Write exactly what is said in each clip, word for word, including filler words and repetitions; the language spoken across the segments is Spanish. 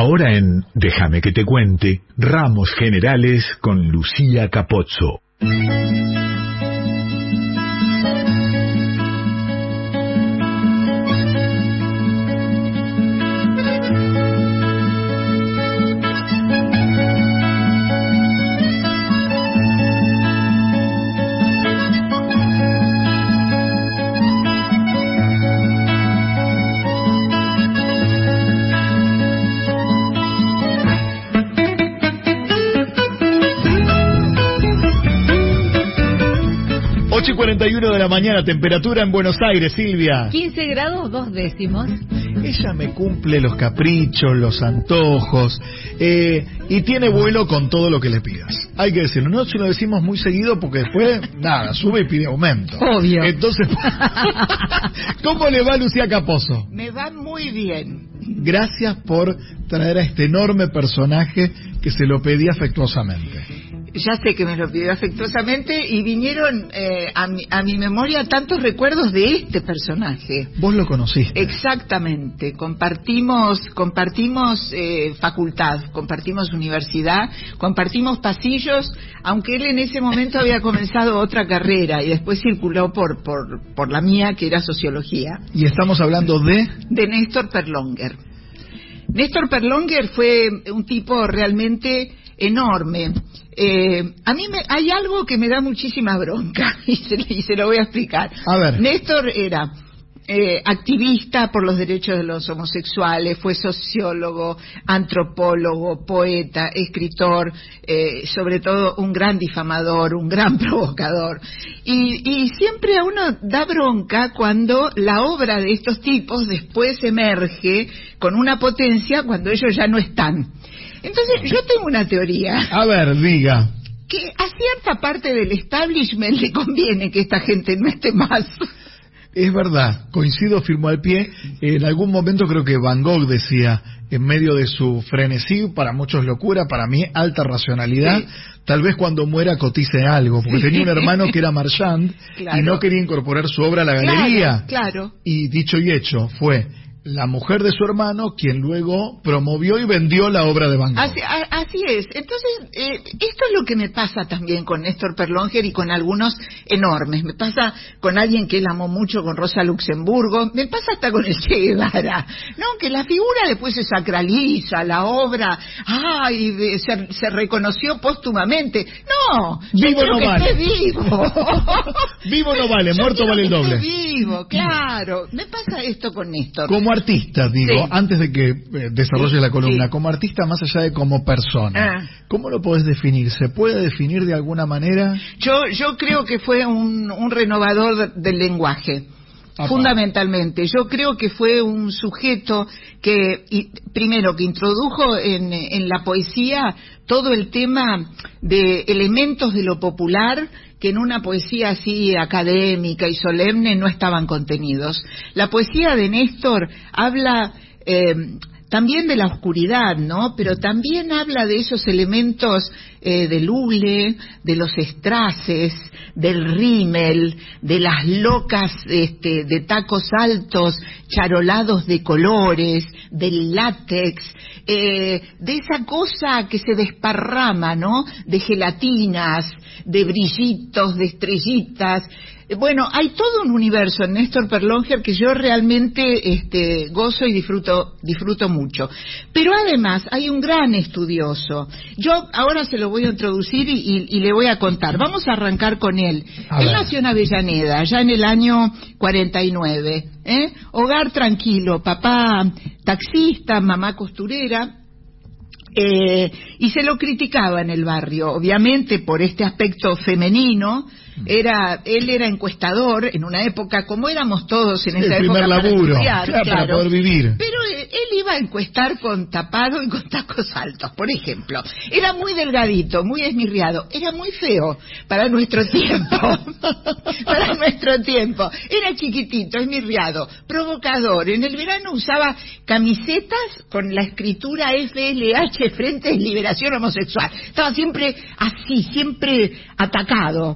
Ahora en Déjame que te cuente, Ramos Generales con Lucía Capozzo. ocho y cuarenta y uno de la mañana, temperatura en Buenos Aires, Silvia. quince grados, dos décimos. Ella me cumple los caprichos, los antojos, eh, y tiene vuelo con todo lo que le pidas. Hay que decirlo, no se lo decimos muy seguido porque después, nada, sube y pide aumento. Obvio. Entonces, ¿cómo le va Lucía Capozzo? Me va muy bien. Gracias por traer a este enorme personaje que se lo pedí afectuosamente. Ya sé que me lo pidió afectuosamente y vinieron eh, a, mi, a mi memoria tantos recuerdos de este personaje. ¿Vos lo conociste? Exactamente. Compartimos, compartimos eh, facultad, compartimos universidad, compartimos pasillos, aunque él en ese momento había comenzado otra carrera y después circuló por, por, por la mía, que era sociología. Y estamos hablando de... De Néstor Perlonger. Néstor Perlonger fue un tipo realmente enorme. Eh, a mí me, hay algo que me da muchísima bronca y se, y se lo voy a explicar. A ver. Néstor era eh, activista por los derechos de los homosexuales, fue sociólogo, antropólogo, poeta, escritor, eh, sobre todo un gran difamador, un gran provocador. Y, y siempre a uno da bronca cuando la obra de estos tipos después emerge con una potencia cuando ellos ya no están. Entonces, yo tengo una teoría. A ver, diga. Que a cierta parte del establishment le conviene que esta gente no esté más. Es verdad, coincido, firmo al pie. En algún momento creo que Van Gogh decía, en medio de su frenesí, para muchos locura, para mí alta racionalidad, sí. Tal vez cuando muera cotice algo, porque sí. Tenía un hermano que era marchand, claro. Y no quería incorporar su obra a la galería. Claro, claro. Y dicho y hecho, fue la mujer de su hermano quien luego promovió y vendió la obra de Van Gogh. Así, a, así es. Entonces, eh, esto es lo que me pasa también con Néstor Perlonger y con algunos enormes. Me pasa con alguien que él amó mucho, con Rosa Luxemburgo. Me pasa hasta con el Che Guevara. No, que la figura después se sacraliza, la obra, ay, se, se reconoció póstumamente. No, vivo no que vale. Esté vivo. Vivo no vale, muerto vale el doble. Esté vivo, claro. Me pasa esto con Néstor. Como artista, digo, sí. Antes de que eh, desarrolle la columna, sí. Como artista más allá de como persona, ah. ¿Cómo lo podés definir? ¿Se puede definir de alguna manera? Yo yo creo que fue un, un renovador del lenguaje. Apa. Fundamentalmente, yo creo que fue un sujeto que, y, primero, que introdujo en, en la poesía todo el tema de elementos de lo popular que en una poesía así académica y solemne no estaban contenidos. La poesía de Néstor habla eh, también de la oscuridad, ¿no? Pero también habla de esos elementos eh, del hule, de los estraces, del rímel, de las locas este, de tacos altos, charolados de colores, del látex, eh, de esa cosa que se desparrama, ¿no? De gelatinas, de brillitos, de estrellitas. Bueno, hay todo un universo en Néstor Perlonger que yo realmente este, gozo y disfruto disfruto mucho. Pero además hay un gran estudioso. Yo ahora se lo voy a introducir y, y, y le voy a contar. Vamos a arrancar con él. A él ver. Nació en Avellaneda, ya en el año cuarenta y nueve. ¿eh? Hogar tranquilo, papá taxista, mamá costurera. Eh, y se lo criticaba en el barrio, obviamente por este aspecto femenino. Era, él era encuestador en una época, como éramos todos en esa el época, primer laburo, para estudiar, claro, para poder vivir. Pero eh, él iba a encuestar con tapado y con tacos altos, por ejemplo. Era muy delgadito, muy esmirriado, era muy feo para nuestro tiempo. Para nuestro tiempo. Era chiquitito, esmirriado, provocador. En el verano usaba camisetas con la escritura F L H, Frente de Liberación Homosexual. Estaba siempre así, siempre atacado. No,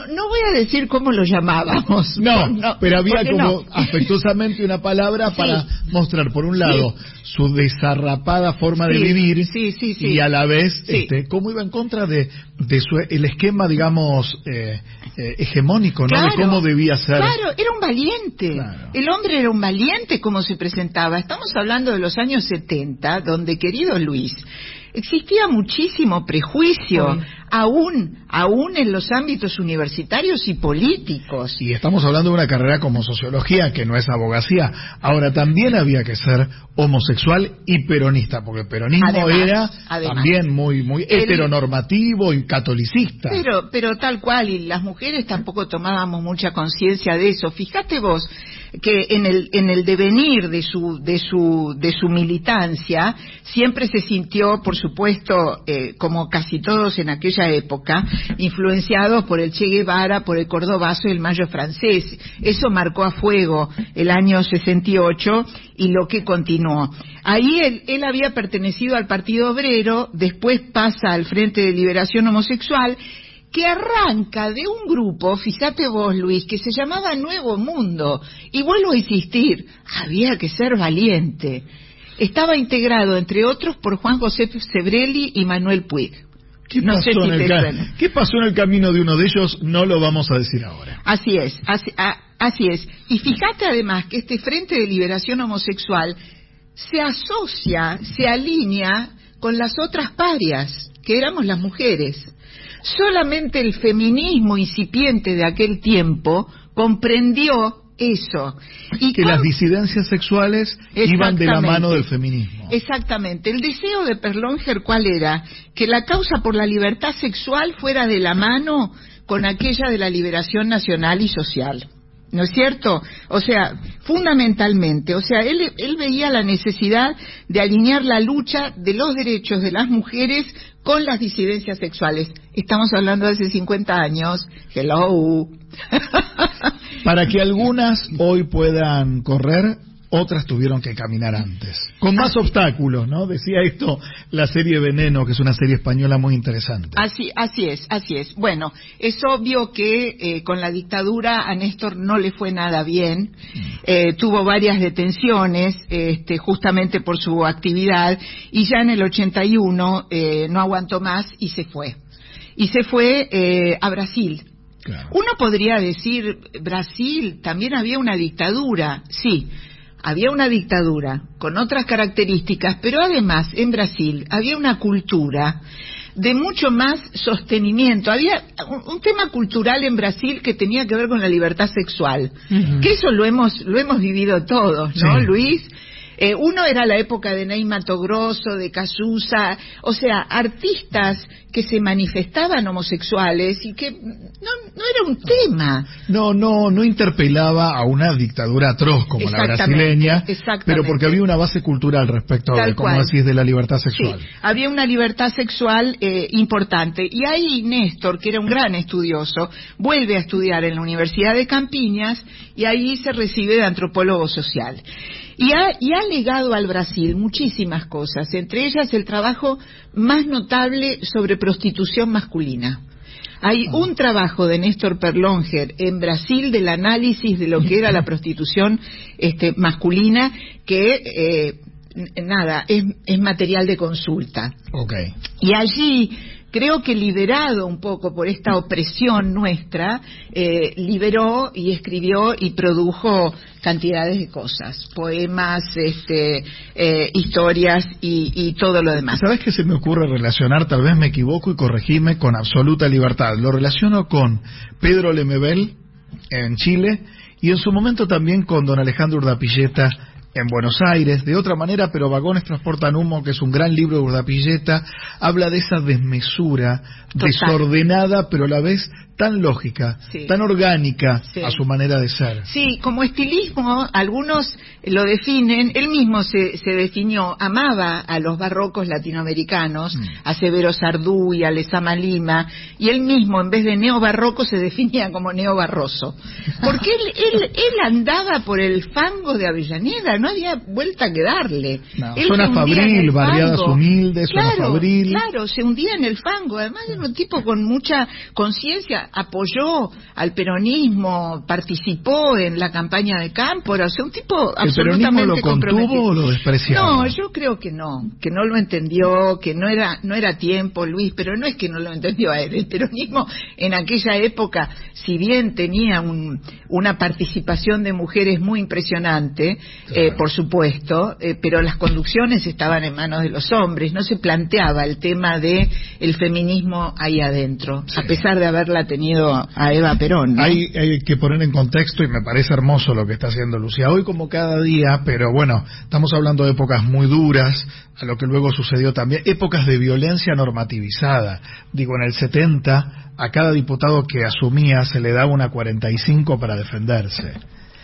no, no voy a decir cómo lo llamábamos. No, no pero había como no. afectuosamente una palabra Sí. para mostrar, por un lado, sí. su desarrapada forma sí. de vivir sí, sí, sí. y a la vez, sí. este, cómo iba en contra de, de su, el esquema, digamos, eh, eh, hegemónico, ¿no? Claro, de cómo debía ser. Claro, era un valiente. Claro. El hombre era un valiente como se presentaba. Estamos hablando de los años setenta, donde, querido Luis, existía muchísimo prejuicio, sí. aún, aún en los ámbitos universitarios y políticos. Y estamos hablando de una carrera como sociología, que no es abogacía. Ahora, también había que ser homosexual y peronista, porque el peronismo además, era además, también muy, muy el, heteronormativo y catolicista. Pero, pero tal cual, y las mujeres tampoco tomábamos mucha conciencia de eso. Fíjate vos que en el en el devenir de su de su de su militancia siempre se sintió, por supuesto, eh, como casi todos en aquella época, influenciados por el Che Guevara, por el Cordobazo y el Mayo francés. Eso marcó a fuego el año sesenta y ocho y lo que continuó. Ahí él, él había pertenecido al Partido Obrero, después pasa al Frente de Liberación Homosexual, que arranca de un grupo, fíjate vos, Luis, que se llamaba Nuevo Mundo. Y vuelvo a insistir, había que ser valiente. Estaba integrado, entre otros, por Juan José Sebrelli y Manuel Puig. ¿Qué, no pasó sé si en el te ca- suena. ¿Qué pasó en el camino de uno de ellos? No lo vamos a decir ahora. Así es, así, a, así es. Y fíjate además que este Frente de Liberación Homosexual se asocia, se alinea con las otras parias, que éramos las mujeres. Solamente el feminismo incipiente de aquel tiempo comprendió eso. Y que con... las disidencias sexuales iban de la mano del feminismo. Exactamente. El deseo de Perlonger, ¿cuál era? Que la causa por la libertad sexual fuera de la mano con aquella de la liberación nacional y social. ¿No es cierto? O sea, fundamentalmente, o sea, él, él veía la necesidad de alinear la lucha de los derechos de las mujeres con las disidencias sexuales. Estamos hablando de hace cincuenta años. Hello. Para que algunas hoy puedan correr, otras tuvieron que caminar antes. Con más así, obstáculos, ¿no? Decía esto la serie Veneno, que es una serie española muy interesante. Así, así es, así es. Bueno, es obvio que eh, con la dictadura a Néstor no le fue nada bien. Eh, tuvo varias detenciones, este, justamente por su actividad, y ya en el ochenta y uno eh, no aguantó más y se fue. Y se fue eh, a Brasil. Claro. Uno podría decir, Brasil, también había una dictadura, sí. Había una dictadura con otras características, pero además en Brasil había una cultura de mucho más sostenimiento. Había un, un tema cultural en Brasil que tenía que ver con la libertad sexual, uh-huh. que eso lo hemos lo hemos vivido todos, ¿no, sí. Luis? Eh, uno era la época de Ney Matogrosso, de Cazuza, o sea, artistas que se manifestaban homosexuales y que no, no era un tema. No, no, no interpelaba a una dictadura atroz como la brasileña, pero porque había una base cultural respecto a, como decís, de la libertad sexual. Sí, había una libertad sexual eh, importante. Y ahí Néstor, que era un gran estudioso, vuelve a estudiar en la Universidad de Campiñas y ahí se recibe de antropólogo social. Y ha, y ha legado al Brasil muchísimas cosas, entre ellas el trabajo más notable sobre prostitución masculina. Hay oh. un trabajo de Néstor Perlonger en Brasil del análisis de lo que era la prostitución este, masculina que, eh, nada, es, es material de consulta. Okay. Y allí... creo que liberado un poco por esta opresión nuestra, eh, liberó y escribió y produjo cantidades de cosas, poemas, este, eh, historias y, y todo lo demás. ¿Sabes qué se me ocurre relacionar? Tal vez me equivoco y corregime con absoluta libertad. Lo relaciono con Pedro Lemebel en Chile y en su momento también con don Alejandro Urdapilleta en Buenos Aires. De otra manera, pero Vagones Transportan Humo, que es un gran libro de Urdapilleta, habla de esa desmesura Total. desordenada, pero a la vez tan lógica, sí. tan orgánica sí. a su manera de ser. Sí, como estilismo, algunos lo definen, él mismo se, se definió, amaba a los barrocos latinoamericanos, mm. a Severo Sardú y a Lezama Lima, y él mismo, en vez de neobarroco, se definía como neobarroso. Porque él, él, él andaba por el fango de Avellaneda, no había vuelta que darle. No, Él zona fabril, barriadas humildes, claro, zona fabril. Claro, se hundía en el fango. Además era un tipo con mucha conciencia, apoyó al peronismo, participó en la campaña de Cámpora, o sea, un tipo ¿El peronismo lo contuvo o lo despreciaba? No, yo creo que no, que no lo entendió, que no era no era tiempo, Luis, pero no es que no lo entendió a él. El peronismo en aquella época, si bien tenía un, una participación de mujeres muy impresionante, claro. eh, por supuesto, eh, pero las conducciones estaban en manos de los hombres, no se planteaba el tema de el feminismo ahí adentro, sí. a pesar de haberla tenido a Eva Perón, ¿no? Hay, hay que poner en contexto, y me parece hermoso lo que está haciendo Lucía hoy como cada día, pero bueno, estamos hablando de épocas muy duras, a lo que luego sucedió también, épocas de violencia normativizada. Digo, en el setenta a cada diputado que asumía se le daba una cuarenta y cinco para defenderse.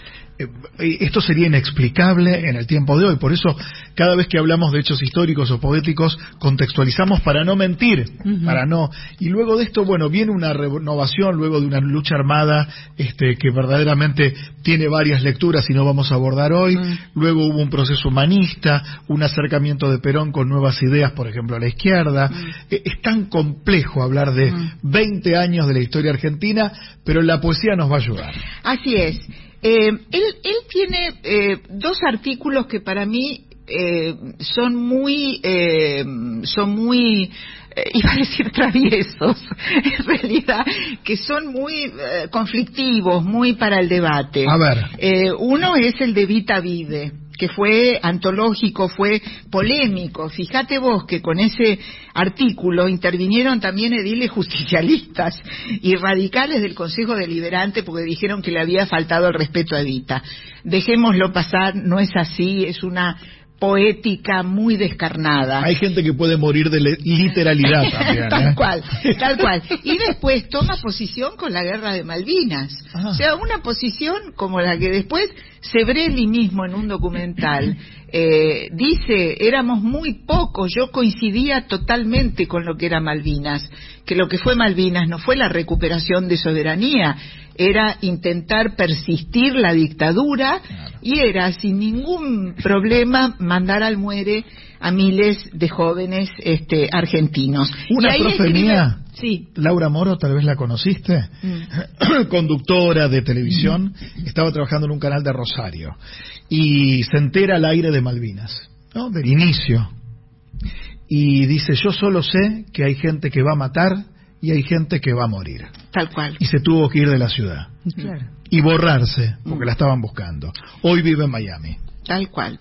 Esto sería inexplicable en el tiempo de hoy, por eso cada vez que hablamos de hechos históricos o poéticos contextualizamos para no mentir, uh-huh. para no, y luego de esto, bueno, viene una renovación luego de una lucha armada este, que verdaderamente tiene varias lecturas y no vamos a abordar hoy, uh-huh. luego hubo un proceso humanista, un acercamiento de Perón con nuevas ideas, por ejemplo a la izquierda, uh-huh. es tan complejo hablar de uh-huh. veinte años de la historia argentina, pero la poesía nos va a ayudar. Así es. Eh, él, él tiene eh, dos artículos que para mí eh, son muy, eh, son muy, eh, iba a decir traviesos, en realidad, que son muy eh, conflictivos, muy para el debate. A ver. Eh, uno es el de Vita Vive, que fue antológico, fue polémico. Fíjate vos que con ese artículo intervinieron también ediles justicialistas y radicales del Consejo Deliberante porque dijeron que le había faltado el respeto a Evita. Dejémoslo pasar, no es así, es una poética muy descarnada. Hay gente que puede morir de literalidad también. Tal ¿eh? cual, tal cual. Y después toma posición con la guerra de Malvinas. Ajá. O sea, una posición como la que después Sebrelli mismo en un documental eh, dice, éramos muy pocos, yo coincidía totalmente con lo que era Malvinas, que lo que fue Malvinas no fue la recuperación de soberanía, era intentar persistir la dictadura claro. y era sin ningún problema mandar al muere a miles de jóvenes este, argentinos. Una profe mía, sí. Laura Moro, tal vez la conociste, mm. conductora de televisión, mm. estaba trabajando en un canal de Rosario y se entera al aire de Malvinas, ¿no? Del inicio, y dice, yo solo sé que hay gente que va a matar y hay gente que va a morir. Tal cual. Y se tuvo que ir de la ciudad. Claro. Y borrarse, porque mm. la estaban buscando. Hoy vive en Miami. Tal cual.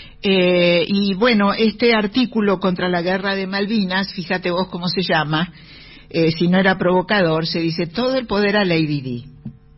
Eh, y bueno, este artículo contra la guerra de Malvinas, fíjate vos cómo se llama, eh, si no era provocador, se dice todo el poder a Lady Di.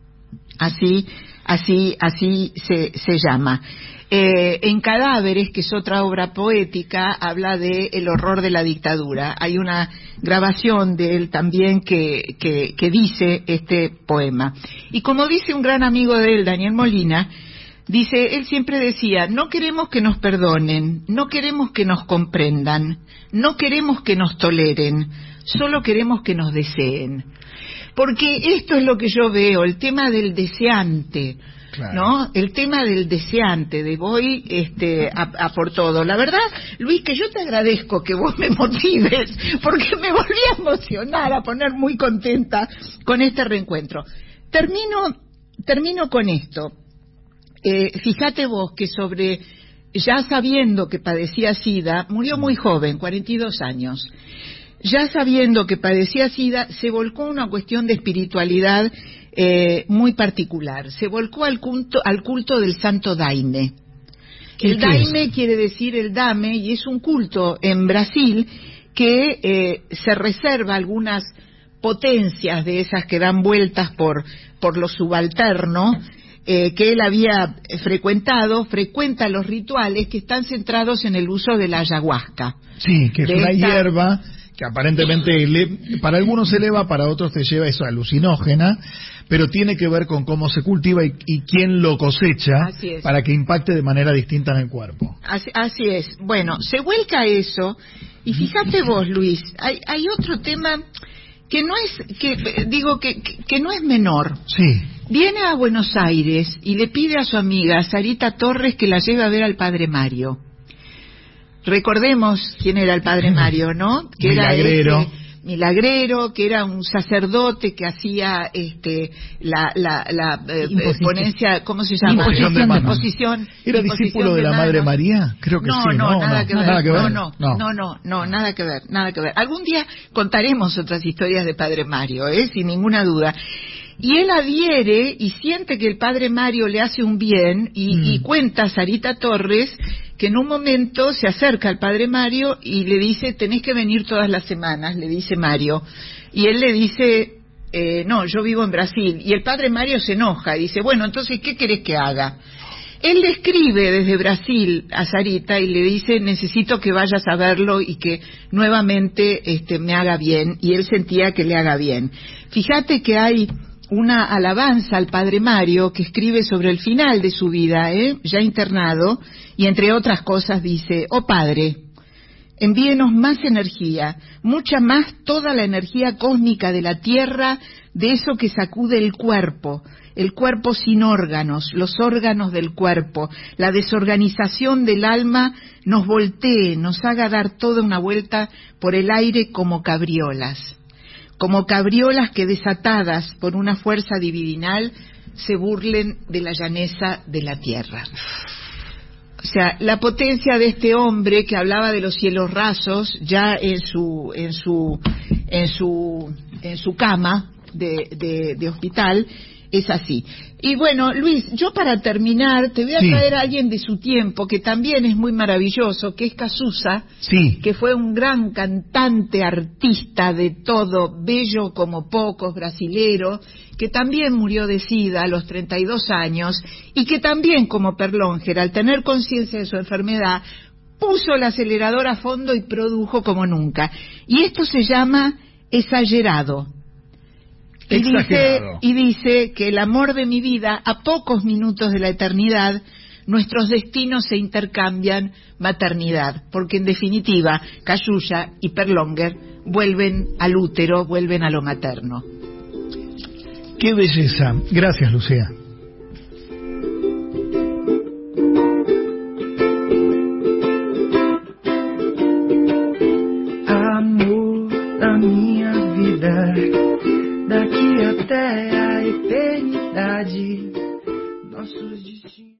Así, así, así se, se llama. Eh, en Cadáveres, que es otra obra poética, habla de el horror de la dictadura. Hay una grabación de él también que, que, que dice este poema. Y como dice un gran amigo de él, Daniel Molina, dice, él siempre decía, no queremos que nos perdonen, no queremos que nos comprendan, no queremos que nos toleren, solo queremos que nos deseen. Porque esto es lo que yo veo, el tema del deseante. Claro. ¿No? El tema del deseante, de voy este, a, a por todo. La verdad, Luis, que yo te agradezco que vos me motives, porque me volví a emocionar, a poner muy contenta con este reencuentro. Termino, termino con esto. Eh, fíjate vos que sobre, ya sabiendo que padecía SIDA, murió muy joven, cuarenta y dos años. Ya sabiendo que padecía SIDA, se volcó a una cuestión de espiritualidad Eh, muy particular. Se volcó al culto, al culto del Santo Daime. El Daime es? quiere decir el dame, y es un culto en Brasil que eh, se reserva algunas potencias de esas que dan vueltas por, por lo subalterno, eh, que él había frecuentado, frecuenta los rituales que están centrados en el uso de la ayahuasca. Sí, que es una esta... hierba que aparentemente le, para algunos se eleva, para otros te lleva eso alucinógena, pero tiene que ver con cómo se cultiva y, y quién lo cosecha para que impacte de manera distinta en el cuerpo. Así, así es. Bueno, se vuelca eso, y fíjate vos, Luis, hay, hay otro tema que no es, que digo, que, que, que no es menor. Sí. Viene a Buenos Aires y le pide a su amiga Sarita Torres que la lleve a ver al padre Mario. Recordemos quién era el padre Mario, ¿no? Que Milagrero. Era ese milagrero, que era un sacerdote que hacía este la la, la eh, ponencia, ¿cómo se llama? Imposición de manos. Imposición, ¿Era imposición discípulo de la manos. Madre María? Creo que no, sí. No, no, nada no, que ver. Nada que ver. No, no, no, no, no, no, nada que ver, nada que ver. Algún día contaremos otras historias de padre Mario, ¿eh? Sin ninguna duda. Y él adhiere y siente que el padre Mario le hace un bien y, mm. y cuenta a Sarita Torres que en un momento se acerca al padre Mario y le dice, tenés que venir todas las semanas, le dice Mario. Y él le dice, eh, no, yo vivo en Brasil. Y el padre Mario se enoja y dice, bueno, entonces, ¿qué querés que haga? Él le escribe desde Brasil a Sarita y le dice, necesito que vayas a verlo y que nuevamente este, me haga bien. Y él sentía que le haga bien. Fíjate que hay una alabanza al padre Mario que escribe sobre el final de su vida, ¿eh? ya internado, y entre otras cosas dice, oh padre, envíenos más energía, mucha más, toda la energía cósmica de la Tierra, de eso que sacude el cuerpo, el cuerpo sin órganos, los órganos del cuerpo, la desorganización del alma nos voltee, nos haga dar toda una vuelta por el aire como cabriolas. Como cabriolas que desatadas por una fuerza divinal se burlen de la llaneza de la tierra. O sea, la potencia de este hombre que hablaba de los cielos rasos ya en su en su en su en su cama de, de, de hospital es así. Y bueno, Luis, yo para terminar te voy a sí. traer a alguien de su tiempo que también es muy maravilloso, que es Cazuza, sí. que fue un gran cantante, artista de todo, bello como pocos, brasilero, que también murió de sida a los treinta y dos años y que también, como Perlónger, al tener conciencia de su enfermedad, puso el acelerador a fondo y produjo como nunca. Y esto se llama Exagerado. Y dice, y dice que el amor de mi vida, a pocos minutos de la eternidad, nuestros destinos se intercambian maternidad, porque en definitiva, Cayuya y Perlónger vuelven al útero, vuelven a lo materno. ¡Qué belleza! Gracias, Lucía. Amor da minha vida, daqui até a eternidade, nossos destinos.